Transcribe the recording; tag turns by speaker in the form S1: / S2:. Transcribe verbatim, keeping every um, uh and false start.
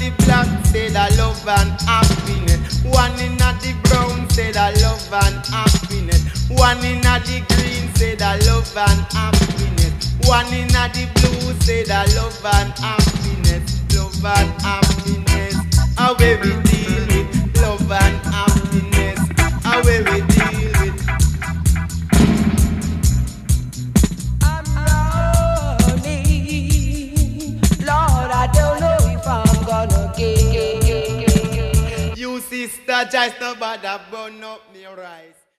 S1: the black say that love and happiness. One in the brown say that love and happiness. One in the green say that love and happiness. One in the blue say that love and happiness. Love and happiness. How we deal with love and happiness. How we deal with.
S2: I'm running, Lord, I don't know if I'm gonna get.
S1: You sister, just no bother burn up me rice.